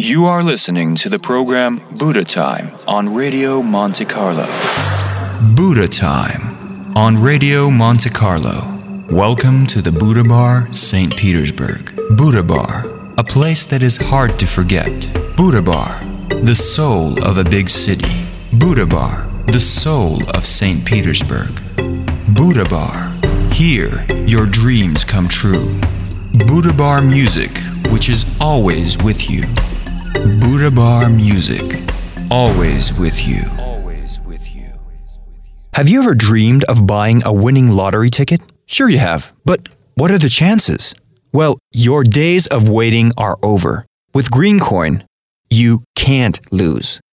You are listening to the program Buddha Time on Radio Monte Carlo. Buddha Time on Radio Monte Carlo. Welcome to the Buddha Bar, St. Petersburg. Buddha Bar, a place that is hard to forget. Buddha Bar, the soul of a big city. Buddha Bar, the soul of St. Petersburg. Buddha Bar, here your dreams come true. Buddha Bar music, which is always with you. Buddha Bar music, always with you. Have you ever dreamed of buying a winning lottery ticket? Sure you have, but what are the chances? Well, your days of waiting are over. With Green Coin, you can't lose.